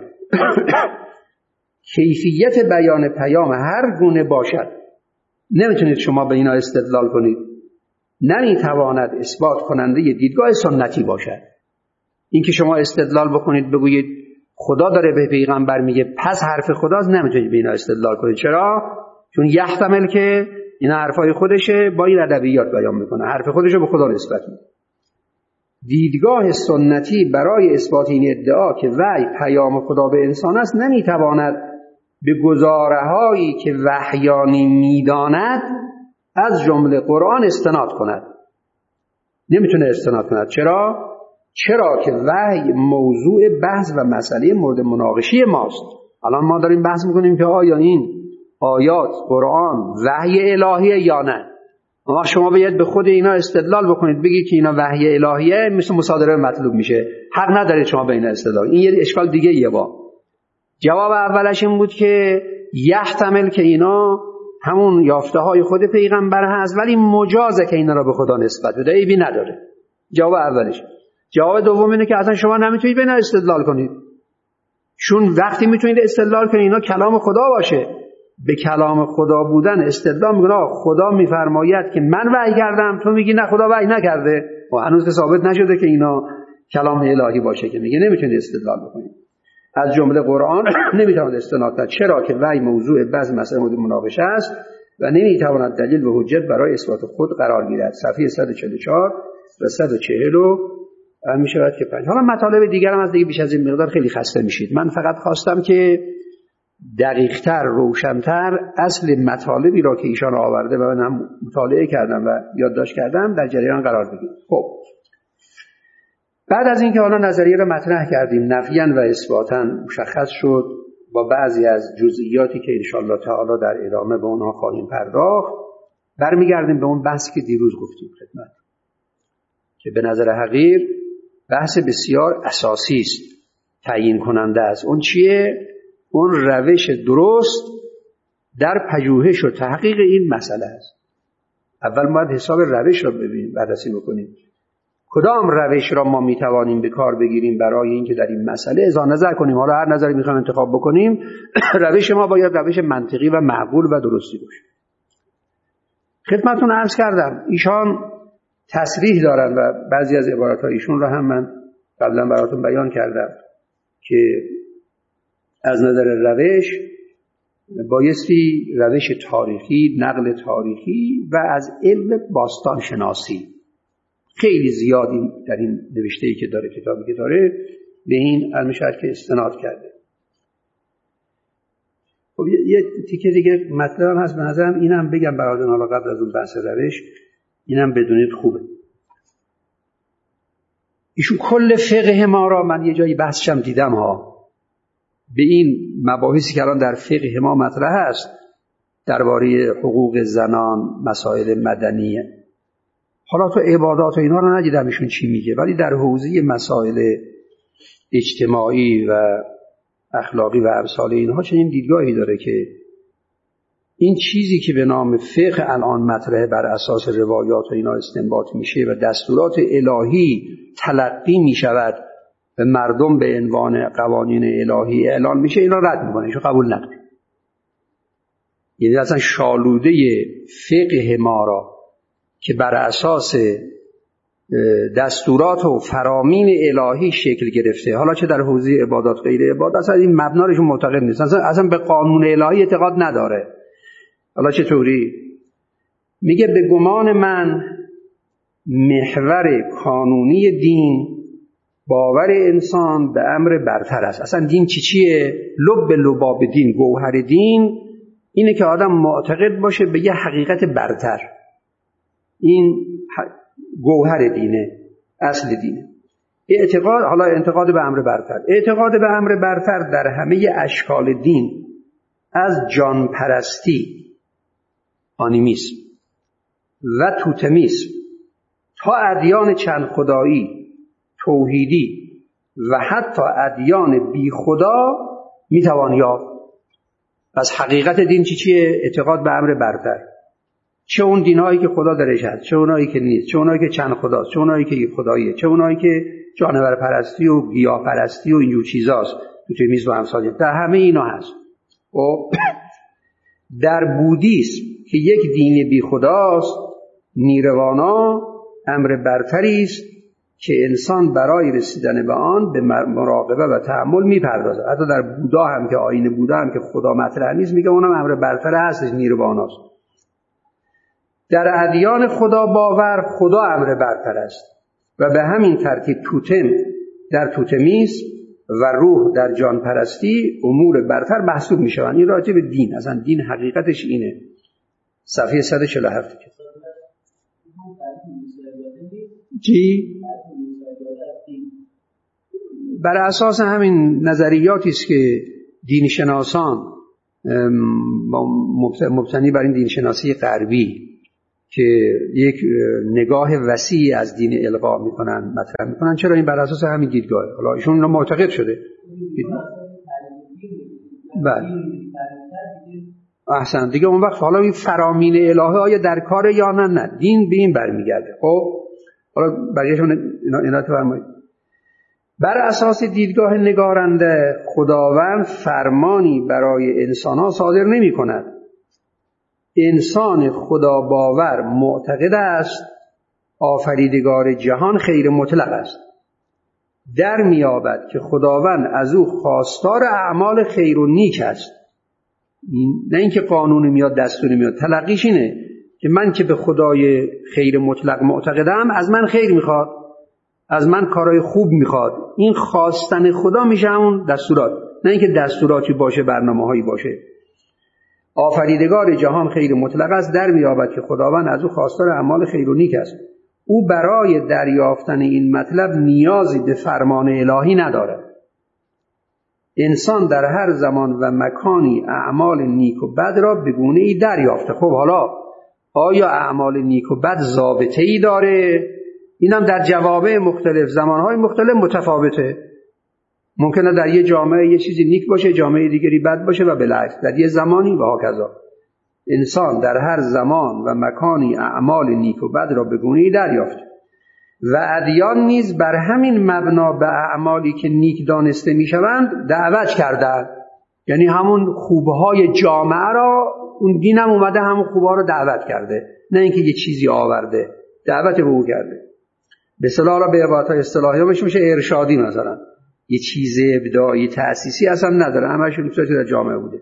کیفیت بیان پیام هر گونه باشد نمیتونید شما به اینا استدلال کنید، نمیتواند اثبات کننده دیدگاه سنتی باشد. این که شما استدلال بکنید بگویید خدا داره به پیغمبر میگه پس حرف خداست، نمیتونید به اینا استدلال کنید. چرا؟ چون یحتمل که اینا حرفای خودشه با این ادبیات بیان میکنه، حرف خودشو به خدا نسبت میده. دیدگاه سنتی برای اثبات این ادعا که وحی پیام خدا به انسان است نمیتواند به گزاره‌هایی که وحیانی میداند از جمله قرآن استناد کند. نمیتونه استناد کند. چرا که وحی موضوع بحث و مسئله مورد مناقشه ماست. الان ما داریم بحث میکنیم که آیا این آیات قرآن وحی الهیه یا نه. اما شما باید به خود اینا استدلال بکنید، بگید که اینا وحی الهیه، مثل مصادره مطلوب میشه، حق ندارید شما به اینا استدلال. این یه اشکال دیگه یه با جواب اولش این بود که یحتمل که اینا همون یافته های خود پیغمبر هست ولی مجازه که اینا را به خدا نسبت بده، عیبی نداره. جواب اولش. جواب دوم اینه که اصلا شما نمیتونید به اینا استدلال کنید، چون وقتی میتونید استدلال کنید اینا کلام خدا باشه، به کلام خدا بودن استدلال میکنه خدا میفرماید که من وحی کردم، تو میگی نه خدا وحی نکرده و هنوز که ثابت نشده که اینا کلام الهی باشه که میگه نمیتونید استدلال بکنید. از جمله قرآن نمیتواند استناد کرد، چرا که وحی موضوع بعض مسائل مورد مناقشه است و نمیتواند دلیل و حجت برای اثبات خود قرار گیرد. صفحه 144 و 140 میشود که 5. حالا مطالب دیگر هم از دیگه بیش از این مقدار خیلی خسته میشید. من فقط خواستم که دقیق‌تر، روشن‌تر اصل مطالبی را که ایشان آورده و من هم مطالعه کردم و یادداشت کردم در جریان قرار بگیرید. خب بعد از اینکه حالا نظریه را مطرح کردیم، نفیاً و اثباتاً مشخص شد با بعضی از جزئیاتی که انشاءالله تعالی در ادامه به اونها خواهیم پرداخت، برمیگردیم به اون بحثی که دیروز گفتیم خدمت، که به نظر حقیر بحث بسیار اساسی است، تعیین کننده است. اون چیه؟ اون روش درست در پژوهش و تحقیق این مسئله است. اول باید حساب روش را ببینیم، بررسی بکنیم کدام روش را ما میتوانیم به کار بگیریم برای اینکه در این مسئله اظهار نظر کنیم. حالا هر نظری میخوایم انتخاب بکنیم، روش ما باید روش منطقی و معقول و درستی باشه. خدمتتون عرض کردم ایشان تصریح دارن و بعضی از عبارات ایشون را هم من قبلا براتون بیان کردم که از نظر روش بایستی روش تاریخی، نقل تاریخی و از علم باستان شناسی خیلی زیادی در این نوشته‌ای که داره، کتابی که داره، به این علم که استناد کرده. خب یه تیکه دیگه مطلب هست به نظرم اینم بگم براتون، حالا قبل از اون بحث روش اینم بدونید خوبه. ایشون کل فقه ما را، من یه جایی بحثشم دیدم ها، به این مباحثی که الان در فقه ما مطرح است درباره حقوق زنان، مسائل مدنی، حالا تو عبادات و اینا رو ندیدم ایشون چی میگه، ولی در حوزه مسائل اجتماعی و اخلاقی و امثال اینها چنین دیدگاهی داره که این چیزی که به نام فقه الان مطرحه بر اساس روایات و اینا استنباط میشه و دستورات الهی تلقی میشود و مردم به عنوان قوانین الهی اعلان میشه، اینا رد میکنه، ایشون قبول نداره. یعنی اصلا شالوده فقه ما را که بر اساس دستورات و فرامین الهی شکل گرفته، حالا چه در حوزه عبادات غیر عبادات، اصلا این مبناشون معتقد نیست، اصلا به قانون الهی اعتقاد نداره. حالا چطوری؟ میگه به گمان من محور کانونی دین باور انسان به امر برتر است. اصلا دین چیه؟ لب لباب دین، گوهر دین اینه که آدم معتقد باشه به یه حقیقت برتر. این گوهر دینه، اصل دینه. اعتقاد، حالا انتقاد به امر برتر، اعتقاد به امر برتر در همه اشکال دین، از جان پرستی، آنیمیسم و توتمیسم تا ادیان چند خدایی، توحیدی و حتی ادیان بی خدا میتوان یافت. پس حقیقت دین چیه؟ اعتقاد به امر برتر، چه اون دینایی که خدا درش هست، چه اونایی که نیست، چه اونایی که چند خداست، چه اونایی که یک خداییه، چه اونایی که جانور پرستی و گیاه پرستی و اینجور چیزاست، توتمیسم و امثال، در همه اینا هست. و در بودیسم که یک دین بی خداست، نیروانا امر برتری است که انسان برای رسیدن به آن به مراقبه و تأمل میپردازه. حتی در بودا هم که آیین بودا هم که خدا مطرح نیست، میگه اونم امر برتر هستش، نیرواناست. در ادیان خدا باور خدا امر برتر است و به همین ترتیب توتم در توتمیسم و روح در جان پرستی امور برتر محسوب میشوند. این راجع به دین، اصلا دین حقیقتش اینه. صفحه 147 چی؟ بر اساس همین نظریاتی است که دین شناسان مبتنی بر این دین شناسی غربی که یک نگاه وسیع از دین القا میکنن، مطرح میکنن، چرا این بر اساس همین دیدگاه، حالا ایشون معتقد شده. بله احسن دیگه. اون وقت حالا این فرامین الهی آیا در کار یا نه؟ دین به این برمیگرده. خب حالا بقیه‌شون اینا بفرمایید. بر اساس دیدگاه نگارنده خداوند فرمانی برای انسان‌ها صادر نمی‌کند. انسان خدا باور معتقد است آفریدگار جهان خیر مطلق است. در می‌یابد که خداوند از او خواستار اعمال خیر و نیک است. نه اینکه قانون میاد دستور میاد، تلقیش اینه که من که به خدای خیر مطلق معتقدم از من خیر میخواد، از من کارهای خوب میخواد. این خواستن خدا میشه همون دستورات، نه اینکه دستوراتی باشه برنامه‌هایی باشه. آفریدگار جهان خیر مطلق است، در می‌یابد که خداوند از او خواستار اعمال خیر و نیک است. او برای دریافتن این مطلب نیازی به فرمان الهی ندارد. انسان در هر زمان و مکانی اعمال نیک و بد را به گونه‌ای دریافته. خب حالا آیا اعمال نیک و بد ضابطه‌ای داره؟ اینم در جوامع مختلف، زمانهای مختلف متفاوته. ممکنه در یه جامعه یه چیزی نیک باشه، جامعه دیگری بد باشه و بالعکس، در یه زمانی و هاکذا. انسان در هر زمان و مکانی اعمال نیک و بد را به گونه‌ای دریافت و ادیان نیز بر همین مبنا به اعمالی که نیک دانسته میشوند دعوت کردند. یعنی همون خوبهای جامعه را اون دینم اومده همون خوبها رو دعوت کرده، نه اینکه یه چیزی آورده، دعوت به او کرده. به اصطلاح را به عبارت اصطلاحی میشه ارشادی، مثلا یه چیز ابداعی تأسیسی اصلا نداره، همش اون چیزی در جامعه بوده.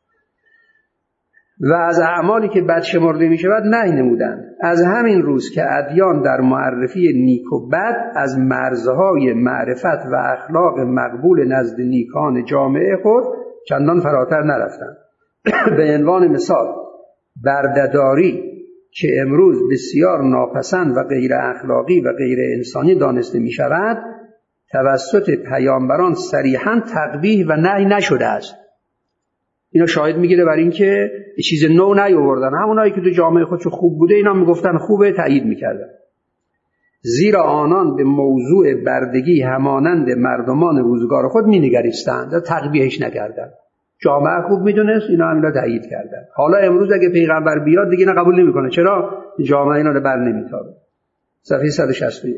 و از اعمالی که بد شمرده می شود نهی نمودند. از همین روز که ادیان در معرفی نیک و بد از مرزهای معرفت و اخلاق مقبول نزد نیکان جامعه خود چندان فراتر نرفتند. به عنوان مثال بردهداری که امروز بسیار ناپسند و غیر اخلاقی و غیر انسانی دانسته می شود توسط پیامبران صریحاً تقبیح و نهی نشده است. اینا شاهد میگیره بر این که چیز نو نیاوردن، همونایی که تو جامعه خودشون خوب بوده اینا میگفتن خوبه، تایید میکردن. زیرا آنان به موضوع بردگی همانند مردمان روزگار خود مینگریستند و تقبیحش نکردند. جامعه خوب میدونست، اینا هم تایید کردن. حالا امروز اگه پیغمبر بیاد دیگه اینا قبول نمیکنه. چرا؟ جامعه اینا رو بر نمیتابه. صفحه 161.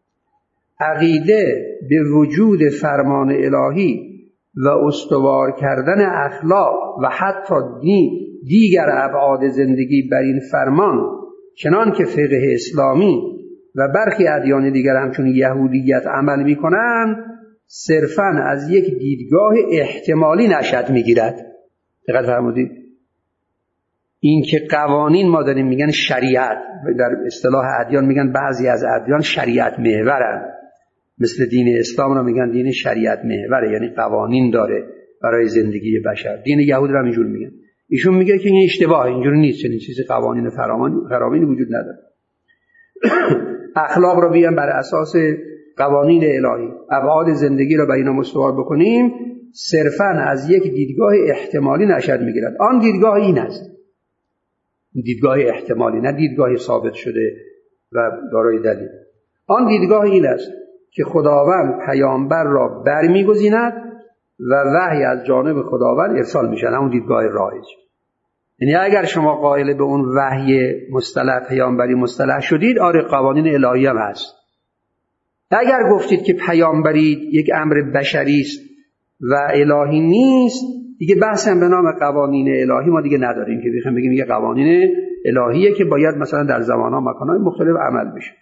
عقیده به وجود فرمان الهی و استوار کردن اخلاق و حتی دیگر ابعاد زندگی بر این فرمان، چنان که فقه اسلامی و برخی ادیان دیگر همچون یهودیت عمل می‌کنند، صرفاً از یک دیدگاه احتمالی نشأت می‌گیرد. دقت فرمودید؟ این که قوانین ما داریم میگن شریعت، در اصطلاح ادیان میگن بعضی از ادیان شریعت محورن، مثل دین اسلام رو میگن دین شریعت محوره، یعنی قوانین داره برای زندگی بشر. دین یهود رو هم اینجور میگن. ایشون میگه که این اشتباهه، اینجوری نیست، چنین چیزی قوانین فرامینی وجود نداره. اخلاق رو بیان بر اساس قوانین الهی، ابعاد زندگی رو بر اینا استوار بکنیم، صرفاً از یک دیدگاه احتمالی نشأت میگیرد. آن دیدگاه این است، دیدگاه احتمالی، نه دیدگاه ثابت شده و دارای دلیل. آن دیدگاه این است که خداوند پیامبر را برمیگزیند و وحی از جانب خداوند ارسال میشه، همون دیدگاه رایج. یعنی اگر شما قائل به اون وحی مصطلح پیامبری مصطلح شدید، آره قوانین الهی هم هست. اگر گفتید که پیامبری یک امر بشری است و الهی نیست، دیگه بحث هم به نام قوانین الهی ما دیگه نداریم که بخوایم بگیم یه قوانین الهیه که باید مثلا در زمان‌ها مکان‌های مختلف عمل بشه.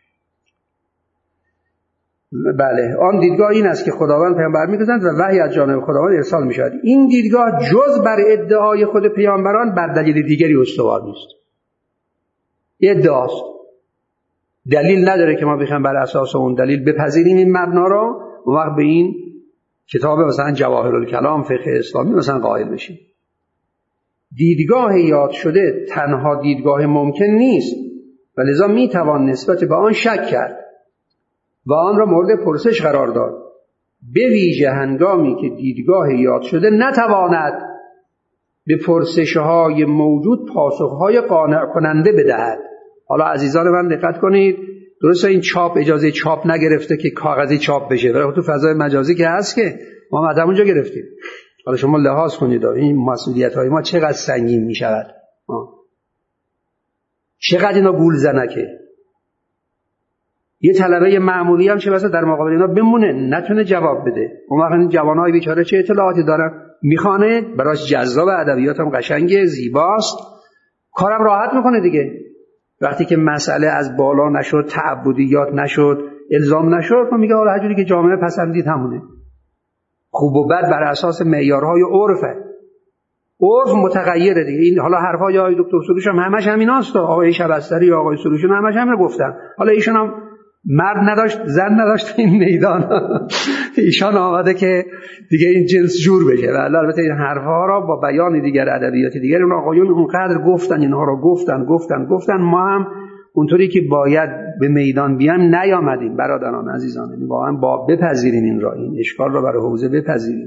بله، آن دیدگاه این است که خداوند پیامبر می‌گذارد و وحی از جانب خداوند ارسال می‌شود. این دیدگاه جز بر ادعای خود پیامبران بر دلیل دیگری استوار نیست. ادعاست، دلیل نداره که ما بخوایم بر اساس اون دلیل بپذیریم این مبنا را، اون وقت به این کتاب مثلا جواهرالکلام فقه اسلامی مثلا قائل بشیم. دیدگاه یاد شده تنها دیدگاه ممکن نیست و لذا میتوان نسبت به آن شک کرد و آن را مورد پرسش قرار داد، به ویژه هنگامی که دیدگاه یاد شده نتواند به پرسش‌های موجود پاسخ‌های قانع کننده بدهد. حالا عزیزان من دقت کنید، درسته این چاپ اجازه چاپ نگرفته که کاغذی چاپ بشه، ولی تو فضای مجازی که هست که ما مدام اونجا گرفتیم. حالا شما لحاظ کنید این مسئولیت‌های ما چقدر سنگین می‌شود، چقدر اینا گول زنکه. یه طلبه معمولی هم چه بسا در مقابل اینا بمونه، نتونه جواب بده. اون وقت این جوانای بیچاره چه اطلاعاتی دارن؟ میخوانه، براش جذاب، ادبیات هم قشنگه، زیباست، کارم راحت میکنه دیگه. وقتی که مسئله از بالا نشد، تعبدیات نشد، الزام نشد، میگه حالا هر جوری که جامعه پسندید همونه. خوب و بد بر اساس معیارهای عرفه. عرف متغیره دیگه. این حالا حرفای آقای دکتر سروش هم همش همیناست. آقای شبستری یا آقای سروش همش همین گفتن. حالا ایشون هم مرد نداشت، زن نداشت این میدان. ایشان آمده که دیگه این جنس جور بشه. و البته این حرفا را با بیان دیگر ادبیات دیگر اون آقایون اونقدر گفتن، اینها رو گفتن ما هم اونطوری که باید به میدان بیام نیامدیم. برادران عزیزان، یعنی واقعا با بپذیریم این را، این اشکال را برای حوزه بپذیریم.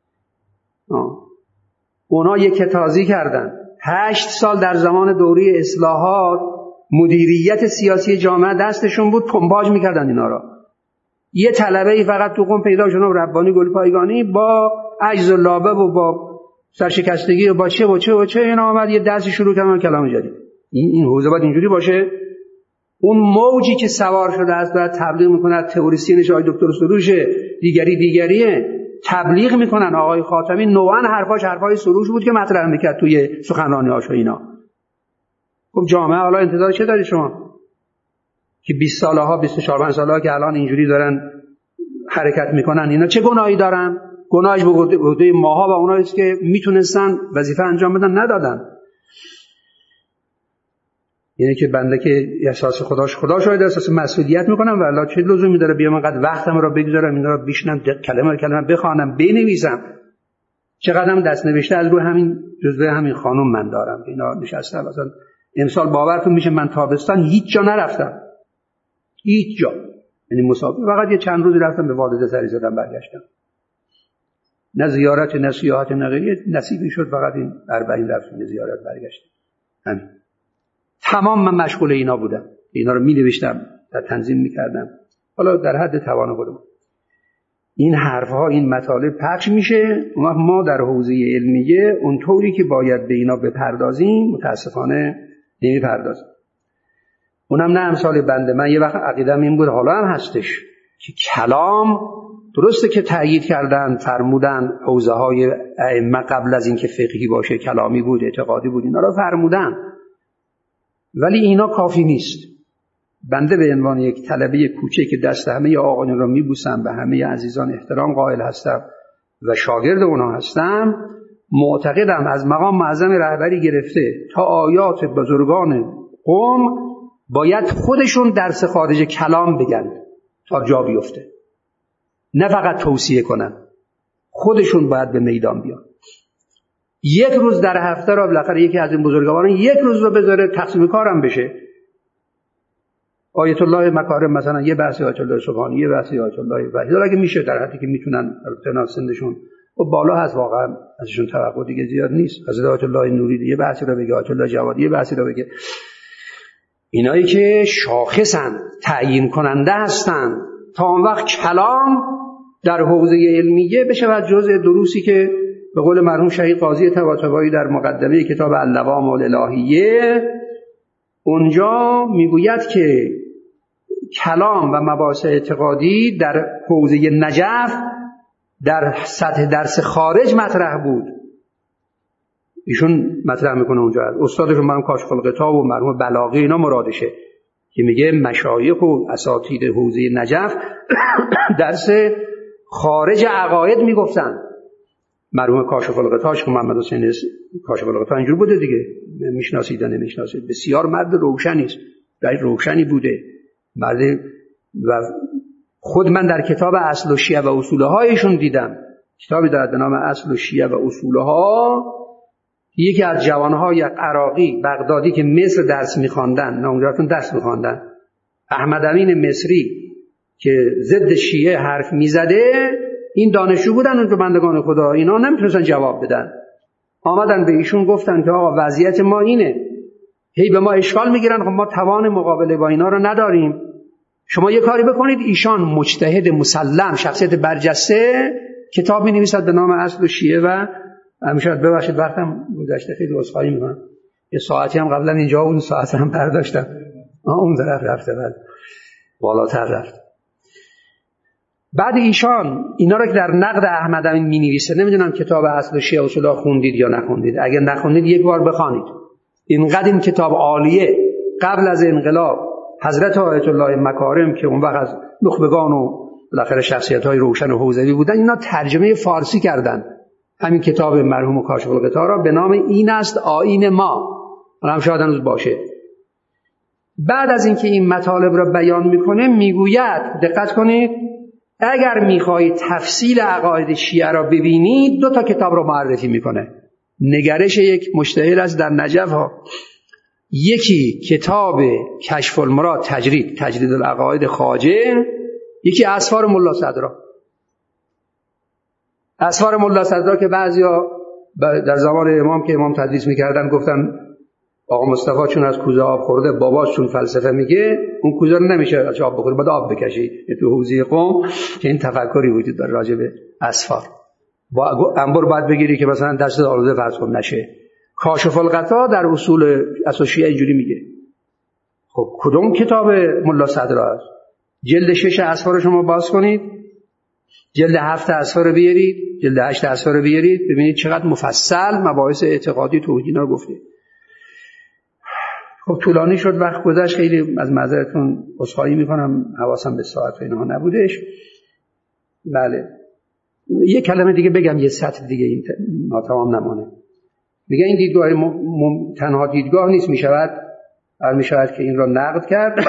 اونا یک تازی کردن 8 سال در زمان دوره اصلاحات مدیریت سیاسی جامعه دستشون بود، پمپاژ میکردن اینا را. یه طلبه فقط تو قم پیدا شد، ربانی گل پایگانی با عجز و لابه و با سرشکستگی و با چه اینا آمد یه درسی شروع کردن کلام جدید. این حوزه باید اینجوری باشه. اون موجی که سوار شده است و تبلیغ میکنه، تئوریسینش آقای دکتر سروش، دیگریه تبلیغ میکنن. آقای خاتمی نوعا حرفای سروش بود که مطرح میکرد توی سخنرانی‌هاش و اینا. خب جامعه حالا انتظار چه دارید شما که 20 سالها 24 سالها که الان اینجوری دارن حرکت میکنن، اینا چه گناهی دارن؟ گناهش به عهده ماها و اونایی است که میتونستن وظیفه انجام بدن ندادن. یعنی که بنده که احساس خدا شاید احساس مسئولیت میکنم، والله چه لزومی داره بیام انقدر وقتم رو بگذارم اینا رو بشنم، کلمه بخوانم، بنویسم. چقدرم دست نوشته از روی همین جزوه همین خانم من دارم. اینا نشستم مثلا امسال باورتون میشه من تابستان هیچ جا نرفتم، هیچ جا. یعنی مسابقه فقط یه چند روزی رفتم به والده سری زدم برگشتم. نه زیارت نه سیاحت نه غیره، نصیبی شد فقط این 40 رفتم زیارت برگشتم. همین. تمام من مشغول اینا بودم. اینا رو می‌نوشتم، تنظیم می‌کردم. حالا در حد توان خودم. این حرف‌ها، این مطالب پخش میشه، ما در حوزه علمیه اونطوری که باید به اینا بپردازیم متاسفانه نمی‌پردازیم. اونم نه امثال بنده. من یه وقت عقیدم این بود، حالا هم هستش، که کلام درسته که تأیید کردن، فرمودن حوزه‌های ائمه قبل از اینکه فقهی باشه کلامی بود، اعتقادی بود، اینا رو فرمودن. ولی اینا کافی نیست. بنده به عنوان یک طلبه کوچک که دست همه آقایان را میبوسم، به همه عزیزان احترام قائل هستم و شاگرد اونا هستم، معتقدم از مقام معظم رهبری گرفته تا آیات بزرگان قوم باید خودشون درس خارج کلام بگن تا جا بیفته، نه فقط توصیه کنن. خودشون باید به میدان بیان. یک روز در هفته را بالاخره یکی از این بزرگواران یک روز رو بذاره تقسیم کارم بشه. آیت الله مکارم مثلا یه بحثی، آیت الله سبحانی یه بحثی، آیت الله وحید، اگه میشه در حدی که میتونن، البته سنشون و بالا هست واقعا ازشون توقع دیگه زیاد نیست. حضرت آیت الله نوری یه بحثی رو بگه، آیت الله جوادی یه بحثی رو بگه. اینایی که شاخصن، تعیین کننده هستن تا اون وقت کلام در حوزه علمیه بشه جزء دروسی که به قول مرحوم شهید قاضی طباطبایی در مقدمه کتاب اللوام الالهیه اونجا میگوید که کلام و مباحث اعتقادی در حوزه نجف در سطح درس خارج مطرح بود. ایشون مطرح میکنه اونجا، استادشون مرحوم کاشف الغطا و مرحوم بلاغی اینا مرادشه که میگه مشایخ و اساتید حوزه نجف درس خارج عقاید میگفتن. مرحوم کاشف الغطا که محمد حسین کاشف الغطا اینجور بوده دیگه، میشناسید یا نمیشناسید، بسیار مرد روشنی است، روشنی بوده مرد. و خود من در کتاب اصل و شیعه و اصولها ایشون دیدم، کتابی دارد به نام اصل و شیعه و اصولها. یکی از جوانهای عراقی بغدادی که مصر درس می‌خواندن، نه اونجاتون درس می‌خواندن، احمد امین مصری که ضد شیعه حرف میزده، این دانشجو بودن اون بندگان خدا، اینا نمیتونستن جواب بدن. آمدن به ایشون گفتن که آقا وضعیت ما اینه، هی به ما اشکال میگیرن، خب ما توان مقابله با اینا رو نداریم، شما یه کاری بکنید. ایشان مجتهد مسلم، شخصیت برجسته، کتاب می‌نویسد به نام اصل و شیعه. و همیشه ببخشید وقتم گذشته، خیلی عذرخواهی می‌کنم، یه ساعتی هم قبلا اینجا اون ساعت هم برداشتم اون طرف رفته. بعد بالاتر رفت. بعد ایشان اینا رو که در نقد احمد امین می‌نویسه، نمیدونم کتاب اصل شیعه اصولا خوندید یا نخوندید. اگر نخوندید یک بار بخوانید. اینقدر این کتاب عالیه. قبل از انقلاب حضرت آیت الله مکارم که اون وقت از نخبگان و بالاخره شخصیت‌های روشن و حوزوی بودن، اینا ترجمه فارسی کردن همین کتاب مرحوم کاشف الغطا را به نام این است آیین ما. هم شاید هنوز باشه. بعد از اینکه این مطالب را بیان میکنه میگوید، دقت کنید، اگر میخواهید تفصیل عقاید شیعه را ببینید 2 کتاب را معرفی میکنه. نگرش یک مجتهد است در نجف ها. یکی کتاب کشف المراد تجرید العقاید خواجه، یکی اسفار ملا صدرا. اسفار ملا صدرا که بعضیا در زمان امام که امام تدریس میکردن گفتن آقا مصطفی چون از کوزه آب خورده باباش چون فلسفه میگه اون کوزه رو نمیشه از آب بخوری، باید آب بکشی. تو حوزه قم که این تفکری وجود داره راجع به اسفار. با انبر باید بگیری که مثلا دست آلوده فرض کن نشه. کاشف الغطا در اصول شیعه اینجوری میگه. خب کدوم کتاب ملا صدرا است؟ جلد 6 اسفار رو شما باز کنید، جلد 7 اسفار رو بیارید، جلد 8 اسفار رو بیارید، ببینید چقدر مفصل مباحث اعتقادی توحیدی رو گفته. خب طولانی شد، وقت گذشت، خیلی از معذرتون عذرخواهی میکنم، حواسم به ساعت و اینها نبودش. بله یک کلمه دیگه بگم، یه سطر دیگه این ناتمام نمانه. میگه این دیدگاه تنها دیدگاه نیست، میشود که این را نقد کرد.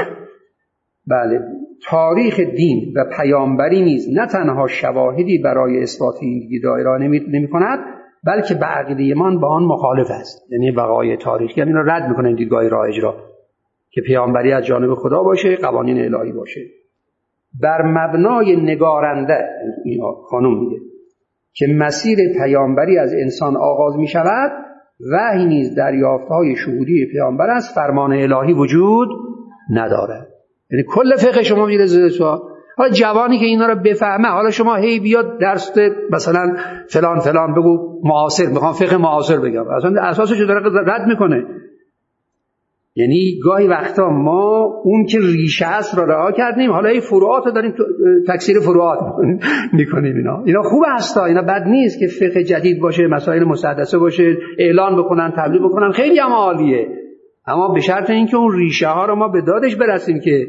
بله، تاریخ دین و پیامبری نیز نه تنها شواهدی برای اثبات این دیدگاه را نمی کند، بلکه به عقیده من با آن مخالف است. یعنی وقایع تاریخی هم این را رد میکنه، این دیدگاه رایج را که پیامبری از جانب خدا باشه، قوانین الهی باشه. بر مبنای نگارنده، این خانم میگه که مسیر پیامبری از انسان آغاز می شود، وحی نیز دریافت‌های شهودی پیامبر است، فرمان الهی وجود ندارد. یعنی کل فقه شما میره زیر سوال. حالا جوانی که اینا رو بفهمه، حالا شما هی بیاد درس مثلا فلان بگو معاصر، میخوام فقه معاصر بگم، اصلا اساسش داره رد میکنه. یعنی گاهی وقتا ما اون که ریشه است را رها کردیم، حالا این فروعات رو داریم تکثیر فروعات میکنیم. اینا خوب هستا، اینا بد نیست که فقه جدید باشه، مسائل مستحدثه باشه، اعلان بکنن، تبلیغ بکنن، خیلی هم عالیه. اما به شرط اینکه اون ریشه ها رو ما به دادش برسیم. که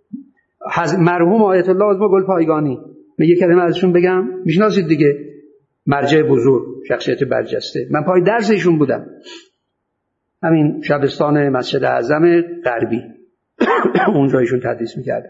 مرحوم آیت الله عظما گلپایگانی، یه کلمه ازشون بگم، میشناسید دیگه، مرجع بزرگ، شخصیت برجسته، من پای درسشون بودم، همین شبستان مسجد اعظم غربی اونجا ایشون تدریس میکرد.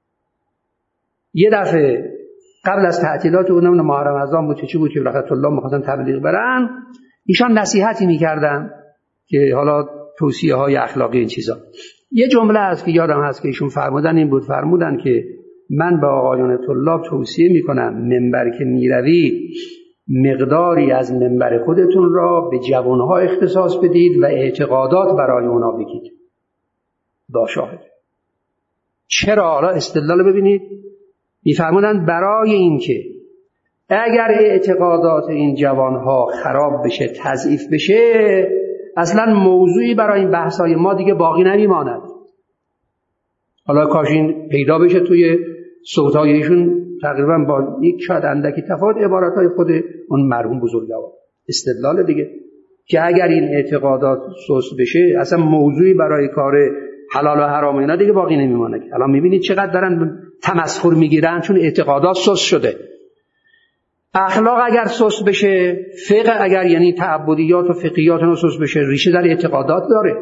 یه دفعه قبل از تعطیلات اونم محرم اعظم بود چی بود که رحمت الله می‌خواستن تبلیغ برن، ایشان نصیحتی میکردن که حالا توصیه های اخلاقی این چیزا. یه جمله هست که یادم هست که ایشون فرمودن که من به آقایان طلاب توصیه میکنم منبر که میروید مقداری از منبر خودتون را به جوانها اختصاص بدید و اعتقادات برای اونا بگید. دا شاهد. چرا؟ حالا استدلال ببینید. میفرمودن برای این که اگر اعتقادات این جوانها خراب بشه، تضعیف بشه، اصلا موضوعی برای این بحثای ما دیگه باقی نمیماند. حالا کاش این پیدا بشه توی صوت‌های ایشون، تقریبا با یک شاید اندکی تفاوت عبارت‌های خود اون مرحوم بزرگوار. استدلال دیگه که اگر این اعتقادات سست بشه، اصلا موضوعی برای کار حلال و حرام اینا دیگه باقی نمیمونه. الان می‌بینید چقدر دارن تمسخر میگیرن چون اعتقادات سست شده. اخلاق اگر سست بشه، فقه اگر یعنی تعبدیات و فقهیات اون سست بشه، ریشه در اعتقادات داره.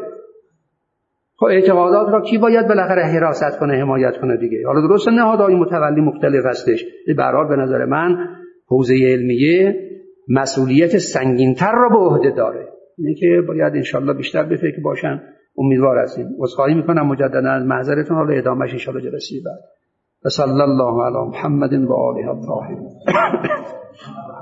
خب اعتقادات را کی باید بالاخره حراست کنه، حمایت کنه دیگه؟ حالا درست نهادهای متولی مختلف هستش. به هر حال به نظر من حوزه علمیه مسئولیت سنگین‌تر را به عهده داره. اینه که باید انشالله بیشتر به فکر باشن. امیدوار هستیم. عذرخواهی میکنم مجددا از معذرتون. حالا ادامهش انشالله جلسه بعد. و صلی الله علی محمد و آله الطاهرین.